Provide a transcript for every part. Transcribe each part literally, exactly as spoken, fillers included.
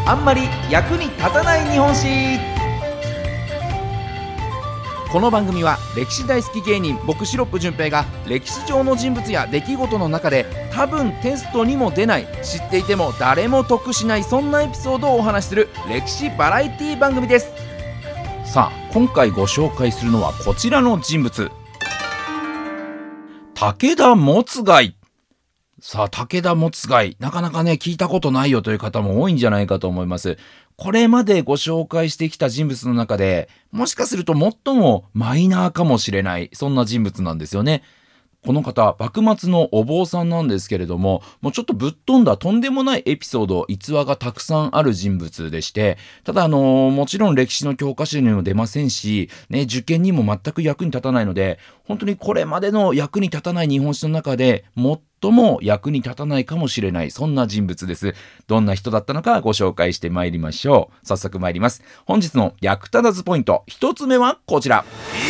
あんまり役に立たない日本史。この番組は歴史大好き芸人僕シロップ純平が歴史上の人物や出来事の中で多分テストにも出ない、知っていても誰も得しない、そんなエピソードをお話しする歴史バラエティ番組です。さあ今回ご紹介するのはこちらの人物、武田持貝。さあ武田持貝、なかなかね聞いたことないよという方も多いんじゃないかと思います。これまでご紹介してきた人物の中でもしかすると最もマイナーかもしれない、そんな人物なんですよね。この方、幕末のお坊さんなんですけれども、もうちょっとぶっ飛んだとんでもないエピソード、逸話がたくさんある人物でして、ただあのー、もちろん歴史の教科書にも出ませんし、ね、受験にも全く役に立たないので、本当にこれまでの役に立たない日本史の中で最も役に立たないかもしれない、そんな人物です。どんな人だったのかご紹介してまいりましょう。早速参ります。本日の役立たずポイント、一つ目はこちら。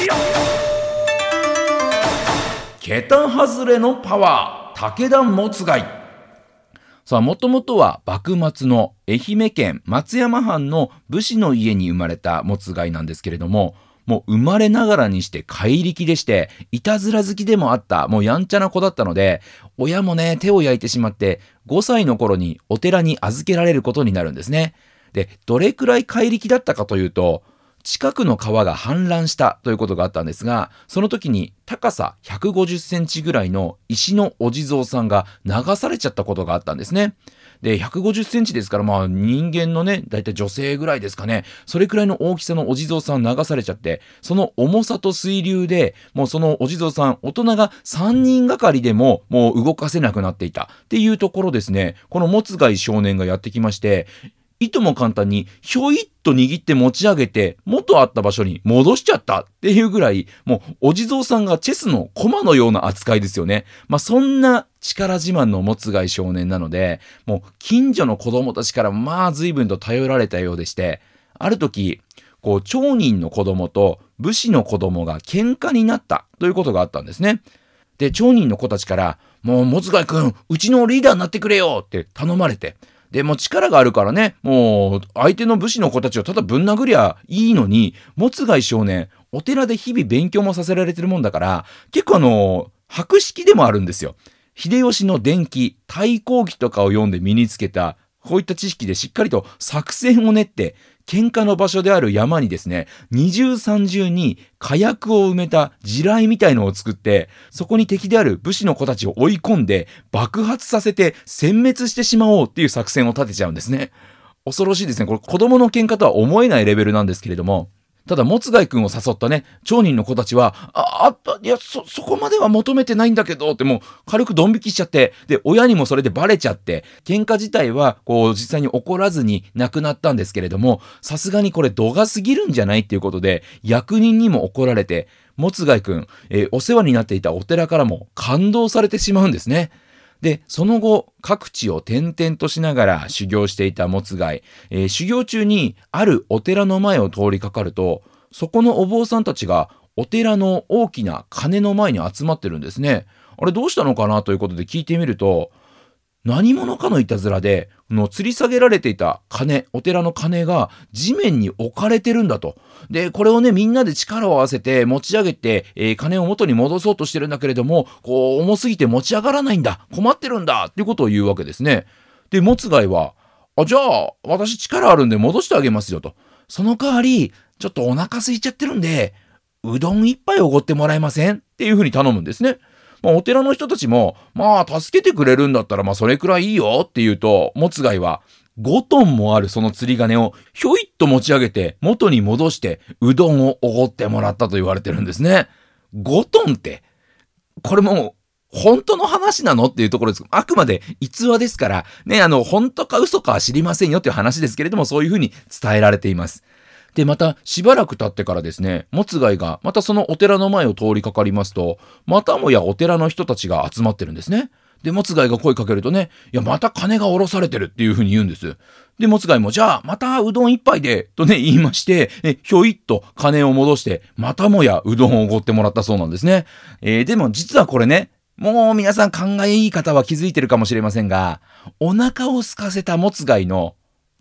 桁外れのパワー、武田持貝。さあ、もともとは幕末の愛媛県松山藩の武士の家に生まれた持貝なんですけれども、もう生まれながらにして怪力でして、いたずら好きでもあった、もうやんちゃな子だったので、親もね、手を焼いてしまって、ごさいの頃にお寺に預けられることになるんですね。で、どれくらい怪力だったかというと、近くの川が氾濫したということがあったんですが、その時に高さひゃくごじゅっセンチぐらいの石のお地蔵さんが流されちゃったことがあったんですね。で、ひゃくごじゅっセンチですから、まあ人間のね、だいたい女性ぐらいですかね、それくらいの大きさのお地蔵さん流されちゃって、その重さと水流で、もうそのお地蔵さん、大人がさんにんがかりでももう動かせなくなっていたっていうところですね、この持貝少年がやってきまして、いとも簡単にひょいっと握って持ち上げて元あった場所に戻しちゃったっていうぐらい、もうお地蔵さんがチェスの駒のような扱いですよね。まあそんな力自慢の持貝少年なので、もう近所の子供たちからまあ随分と頼られたようでして、ある時こう町人の子供と武士の子供が喧嘩になったということがあったんですね。で、町人の子たちからもう持貝くん、うちのリーダーになってくれよって頼まれて、でもう力があるからね、もう相手の武士の子たちをただぶん殴りゃいいのに、持貝少年お寺で日々勉強もさせられてるもんだから、結構あの博識でもあるんですよ。秀吉の伝記、太閤記とかを読んで身につけたこういった知識でしっかりと作戦を練って、喧嘩の場所である山にですね、二重三重に火薬を埋めた地雷みたいのを作って、そこに敵である武士の子たちを追い込んで爆発させて殲滅してしまおうっていう作戦を立てちゃうんですね。恐ろしいですね。これ子供の喧嘩とは思えないレベルなんですけれども、ただ持貝くんを誘ったね町人の子たちは、ああいやそそこまでは求めてないんだけどって、もう軽くドン引きしちゃって、で親にもそれでバレちゃって、喧嘩自体はこう実際に起こらずに亡くなったんですけれども、さすがにこれ度が過ぎるんじゃないっていうことで役人にも怒られて、持貝くん、えー、お世話になっていたお寺からも勘当されてしまうんですね。で、その後各地を転々としながら修行していた持貝、えー、修行中にあるお寺の前を通りかかると、そこのお坊さんたちがお寺の大きな鐘の前に集まってるんですね。あれどうしたのかなということで聞いてみると、何者かのいたずらでの吊り下げられていた鐘、お寺の鐘が地面に置かれてるんだと。でこれをねみんなで力を合わせて持ち上げて、えー、鐘を元に戻そうとしてるんだけれども、こう重すぎて持ち上がらないんだ、困ってるんだっていうことを言うわけですね。で持貝は、あじゃあ私力あるんで戻してあげますよと。その代わりちょっとお腹空いちゃってるんでうどん一杯おごってもらえませんっていうふうに頼むんですね。まあ、お寺の人たちもまあ助けてくれるんだったらまあそれくらいいいよって言うと、持貝はごトンもあるその釣り鐘をひょいっと持ち上げて元に戻してうどんをおごってもらったと言われてるんですね。ごトンってこれもう本当の話なのっていうところです。あくまで逸話ですからね、あの本当か嘘かは知りませんよっていう話ですけれども、そういうふうに伝えられています。でまたしばらく経ってからですね、持貝がまたそのお寺の前を通りかかりますと、またもやお寺の人たちが集まってるんですね。で持貝が声かけるとね、いやまた金が下ろされてるっていう風に言うんです。で持貝もじゃあまたうどん一杯でとね言いまして、えひょいっと金を戻してまたもやうどんをおごってもらったそうなんですね。えー、でも実はこれね、もう皆さん考えいい方は気づいてるかもしれませんが、お腹を空かせた持貝の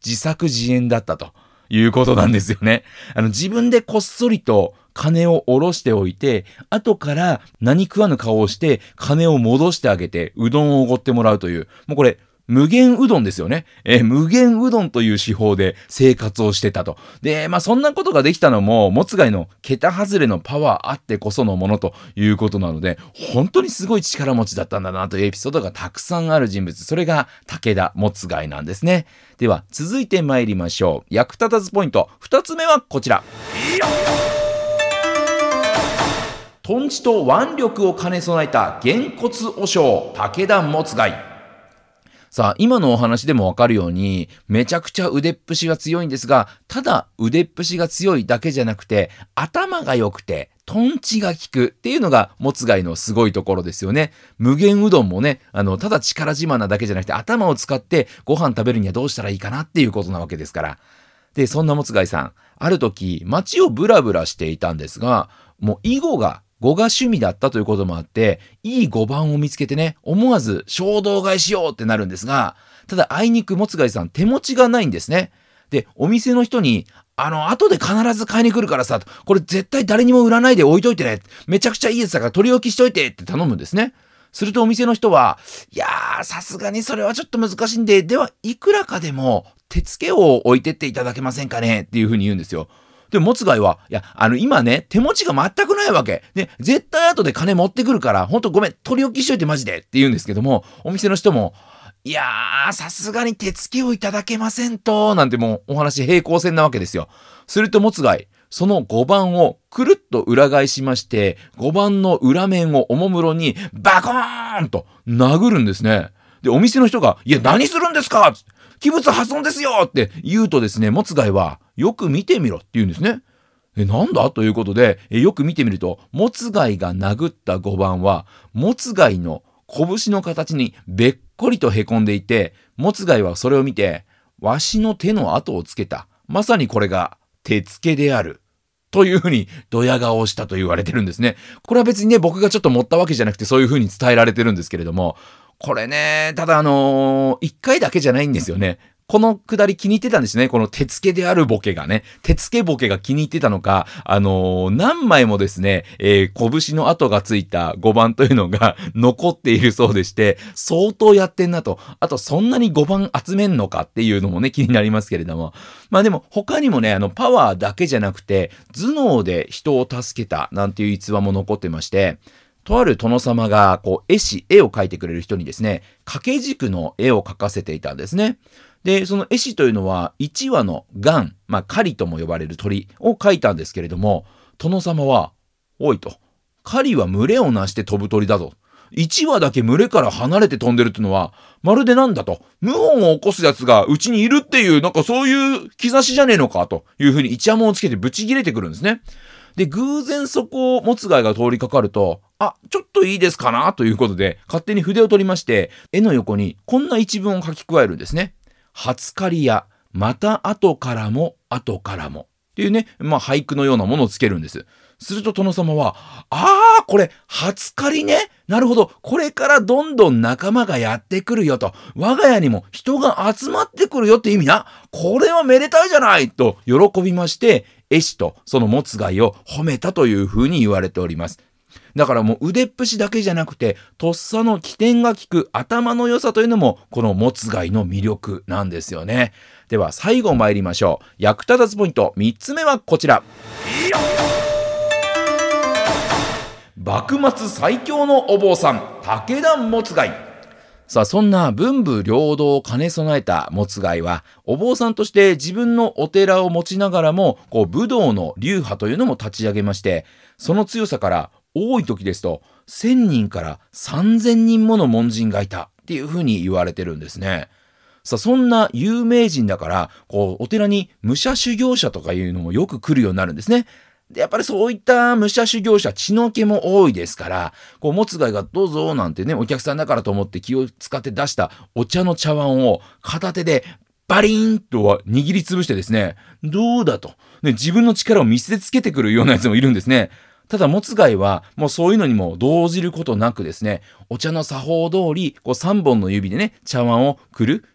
自作自演だったということなんですよね。あの自分でこっそりと金を下ろしておいて、後から何食わぬ顔をして金を戻してあげてうどんをおごってもらうという、もうこれ無限うどんですよね。えー、無限うどんという手法で生活をしてたと。で、まあそんなことができたのも、もつがいの桁外れのパワーあってこそのものということなので、本当にすごい力持ちだったんだなというエピソードがたくさんある人物。それが武田もつがいなんですね。では、続いて参りましょう。役立たずポイント。二つ目はこちら。とんちと腕力を兼ね備えたげんこつ和尚、武田もつがい。さあ、今のお話でもわかるように、めちゃくちゃ腕っぷしが強いんですが、ただ腕っぷしが強いだけじゃなくて、頭が良くて、トンチが効くっていうのが、もつがいのすごいところですよね。無限うどんもね、あの、ただ力自慢なだけじゃなくて、頭を使ってご飯食べるにはどうしたらいいかなっていうことなわけですから。で、そんなもつがいさん、ある時、街をブラブラしていたんですが、もう囲碁が、碁が趣味だったということもあって、いい碁盤を見つけてね、思わず衝動買いしようってなるんですが、ただあいにくもつがいさん手持ちがないんですね。で、お店の人に、あの、後で必ず買いに来るからさ、これ絶対誰にも売らないで置いといてね。めちゃくちゃいいやつだから取り置きしといてって頼むんですね。するとお店の人は、いやー、さすがにそれはちょっと難しいんで、ではいくらかでも手付けを置いてっていただけませんかねっていうふうに言うんですよ。でも、もつがいは、いや、あの、今ね、手持ちが全くないわけ。で、絶対後で金持ってくるから、ほんとごめん、取り置きしといてマジでって言うんですけども、お店の人も、いやー、さすがに手付けをいただけませんと、なんてもうお話平行線なわけですよ。すると、もつがい、その碁盤をくるっと裏返しまして、碁盤の裏面をおもむろにバコーンと殴るんですね。で、お店の人が、いや、何するんですかつって器物破損ですよって言うとですね、もつがいは、よく見てみろって言うんですね。え、なんだということで、えよく見てみると、もつがいが殴った碁盤は、もつがいの拳の形にべっこりとへこんでいて、もつがいはそれを見て、わしの手の跡をつけた。まさにこれが手付けである。というふうにドヤ顔をしたと言われてるんですね。これは別にね、僕がちょっと持ったわけじゃなくてそういうふうに伝えられてるんですけれども、これね、ただあのー、一回だけじゃないんですよね。このくだり気に入ってたんですね。この手付けであるボケがね。手付けボケが気に入ってたのか、あのー、何枚もですね、えー、拳の跡がついた碁盤というのが残っているそうでして、相当やってんなと。あと、そんなに碁盤集めんのかっていうのもね、気になりますけれども。まあでも、他にもね、あの、パワーだけじゃなくて、頭脳で人を助けたなんていう逸話も残ってまして、とある殿様が、こう、絵師、絵を描いてくれる人にですね、掛け軸の絵を描かせていたんですね。で、その絵師というのは、一羽の雁、まあ、狩りとも呼ばれる鳥を描いたんですけれども、殿様は、おいと、狩りは群れをなして飛ぶ鳥だぞ。一羽だけ群れから離れて飛んでるっていうのは、まるでなんだと、謀反を起こす奴がうちにいるっていう、なんかそういう兆しじゃねえのかというふうに一山をつけてブチ切れてくるんですね。で、偶然そこをもつがいが通りかかると、あ、ちょっといいですかなということで、勝手に筆を取りまして、絵の横にこんな一文を書き加えるんですね。初狩りや、また後からも後からも。っていうね、まあ俳句のようなものをつけるんです。すると殿様は、ああ、これ、初狩りね。なるほど。これからどんどん仲間がやってくるよと。我が家にも人が集まってくるよって意味な。これはめでたいじゃないと喜びまして、絵師とそのもつがいを褒めたというふうに言われております。だからもう腕っぷしだけじゃなくて、とっさの起点が利く頭の良さというのも、このもつがいの魅力なんですよね。では最後参りましょう。役立たずポイントみっつめはこちら。幕末最強のお坊さん、武田もつがい。さあ、そんな文武両道を兼ね備えたもつがいは、お坊さんとして自分のお寺を持ちながらも、こう武道の流派というのも立ち上げまして、その強さから多い時ですとせんにんからさんぜんにんもの門人がいたっていうふうに言われてるんですね。さあ、そんな有名人だから、こうお寺に武者修行者とかいうのもよく来るようになるんですね。で、やっぱりそういった武者修行者、血の気も多いですから、こう、もつがいがどうぞなんてね、お客さんだからと思って気を使って出したお茶の茶碗を片手でバリーンとは握りつぶしてですね、どうだと、ね、自分の力を見せつけてくるようなやつもいるんですね。ただ、もつがいは、もうそういうのにも動じることなくですね、お茶の作法通り、こうさんぼんの指でね、茶碗をくる、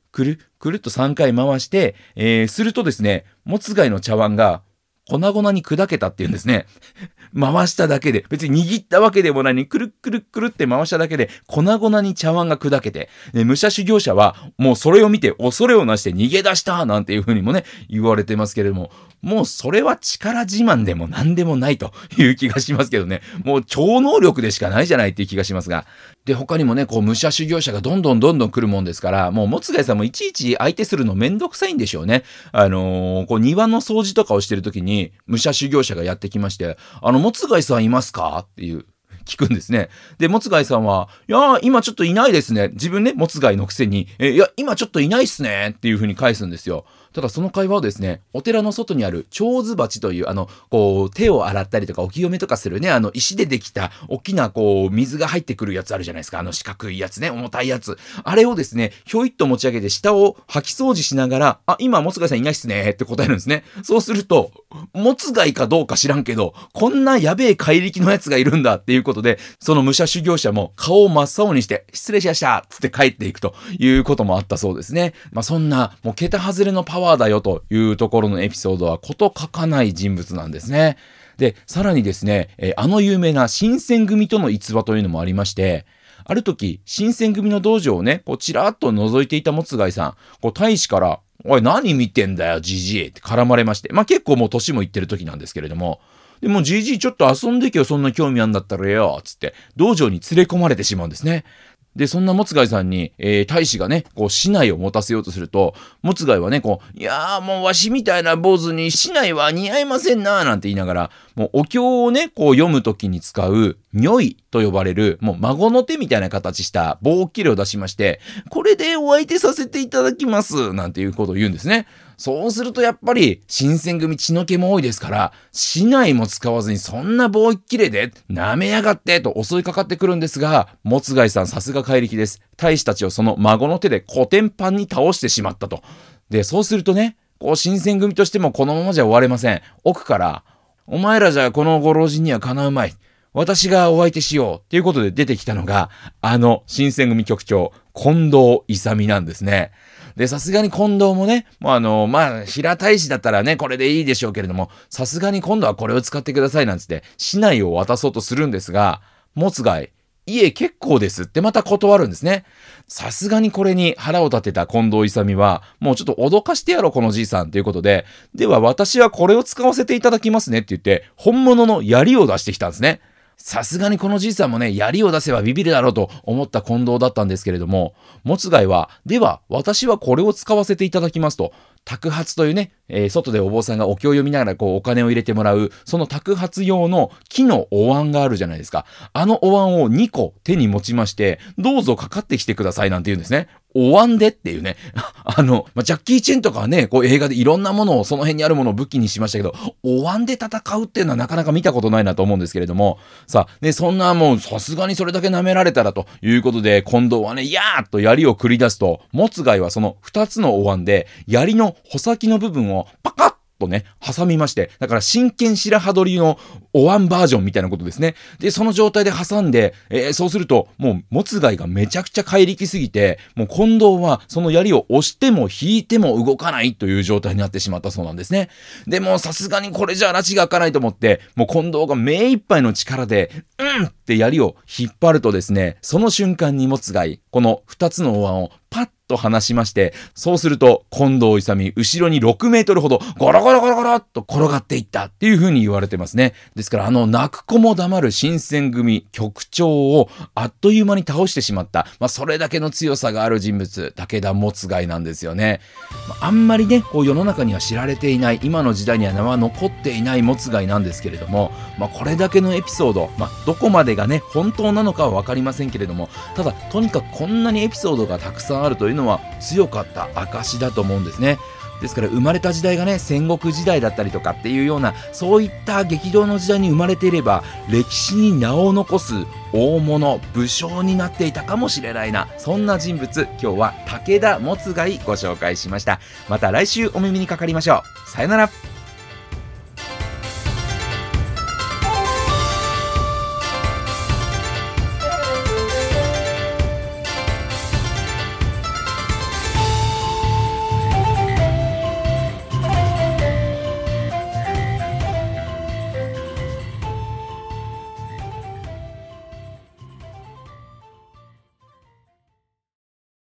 くるくるっとさんかい回して、えー、するとですね、もつ貝の茶碗が粉々に砕けたっていうんですね。回しただけで、別に握ったわけでもないのに、くるくるくるって回しただけで、粉々に茶碗が砕けて、で武者修行者は、もうそれを見て恐れをなして逃げ出したなんていう風にもね、言われてますけれども、もうそれは力自慢でも何でもないという気がしますけどね。もう超能力でしかないじゃないっていう気がしますが。で、他にもね、こう、武者修行者がどんどんどんどん来るもんですから、もう、もつがいさんもいちいち相手するのめんどくさいんでしょうね。あのー、こう、庭の掃除とかをしてるときに、武者修行者がやってきまして、あの、もつがいさんいますかっていう。聞くんですね。で、もつがいさんは、いやー、今ちょっといないですね。自分ね、もつがいのくせに、え、いや、今ちょっといないっすね。っていう風に返すんですよ。ただその会話をですね、お寺の外にある蝶子鉢という、あの、こう、手を洗ったりとかお清めとかするね、あの、石でできた、大きな、こう、水が入ってくるやつあるじゃないですか。あの四角いやつね、重たいやつ。あれをですね、ひょいっと持ち上げて下を掃き掃除しながら、あ、今、もつがいさんいないっすね。って答えるんですね。そうすると、もつがいかどうか知らんけど、こんなやべえ怪力のやつがいるんだっていうことで、その武者修行者も顔を真っ青にして、失礼しましたつって帰っていくということもあったそうですね。まあそんな、もう桁外れのパワーだよというところのエピソードはこと書かない人物なんですね。で、さらにですね、えー、あの有名な新選組との逸話というのもありまして、ある時、新選組の道場をね、こうちらっと覗いていたもつがいさん、こう大使から、おい何見てんだよ、じじいって絡まれまして、まあ結構もう年もいってる時なんですけれども、でもじじいちょっと遊んでけよ、そんな興味あんだったらよ、つって道場に連れ込まれてしまうんですね。で、そんなもつがいさんに、えー、大使がね、こう、竹刀を持たせようとすると、もつがいはね、こう、いやーもうわしみたいな坊主に竹刀は似合いませんなーなんて言いながら、もうお経をね、こう読むときに使う、如意と呼ばれる、もう孫の手みたいな形した棒切れを出しまして、これでお相手させていただきます、なんていうことを言うんですね。そうするとやっぱり、新選組血の気も多いですから、竹刀も使わずにそんな棒切れで、舐めやがってと襲いかかってくるんですが、もつがいさんさすが怪力です。大使たちをその孫の手でコテンパンに倒してしまったと。で、そうするとね、こう新選組としてもこのままじゃ終われません。奥から、お前らじゃこのご老人にはかなうまい。私がお相手しよう。っていうことで出てきたのが、あの新選組局長、近藤勇なんですね。で、さすがに近藤もね、もうあの、まあ、平大使だったらね、これでいいでしょうけれども、さすがに今度はこれを使ってくださいなんつって、竹刀を渡そうとするんですが、もつがい、いえ、結構ですってまた断るんですね。さすがにこれに腹を立てた近藤勇は、もうちょっと脅かしてやろう、このじいさんということで、では私はこれを使わせていただきますねって言って、本物の槍を出してきたんですね。さすがにこのじいさんもね、槍を出せばビビるだろうと思った近藤だったんですけれども、もつがいは、では私はこれを使わせていただきますと、托鉢というね、えー、外でお坊さんがお経を読みながらこうお金を入れてもらう、その托鉢用の木のお椀があるじゃないですか。あのお椀をにこ手に持ちまして、どうぞかかってきてくださいなんて言うんですね。お椀でっていうね。あの、まあ、ジャッキー・チェンとかはね、こう映画でいろんなものを、その辺にあるものを武器にしましたけど、お椀で戦うっていうのはなかなか見たことないなと思うんですけれども、さあ、ね、そんなもうさすがにそれだけ舐められたらということで、近藤はね、やーっと槍を繰り出すと、もつがいはそのふたつのお椀で、槍の穂先の部分をパカッとね、挟みまして、だから真剣白羽取りのお椀バージョンみたいなことですね。で、その状態で挟んで、えー、そうすると、もう、もつがいがめちゃくちゃ怪力すぎて、もう近藤はその槍を押しても引いても動かないという状態になってしまったそうなんですね。でも、さすがにこれじゃ拉致が開かないと思って、もう近藤が目いっぱいの力で、うんって槍を引っ張るとですね、その瞬間にもつがい、この二つのお椀をパッと離しまして、そうすると近藤勇後ろにろくメートルほどゴロゴロゴロゴロっと転がっていったっていう風に言われてますね。ですからあの泣く子も黙る新選組局長をあっという間に倒してしまった、まあ、それだけの強さがある人物、武田もつがいなんですよね。まあ、あんまりねこう世の中には知られていない、今の時代には名は残っていないもつがいなんですけれども、まあ、これだけのエピソード、まあ、どこまでがね本当なのかは分かりませんけれども、ただとにかくこんなにエピソードがたくさんあるというのは強かった証だと思うんですね。ですから生まれた時代がね戦国時代だったりとかっていうような、そういった激動の時代に生まれていれば歴史に名を残す大物武将になっていたかもしれないな、そんな人物、今日は武田もつがいご紹介しました。また来週お耳にかかりましょう。さよなら。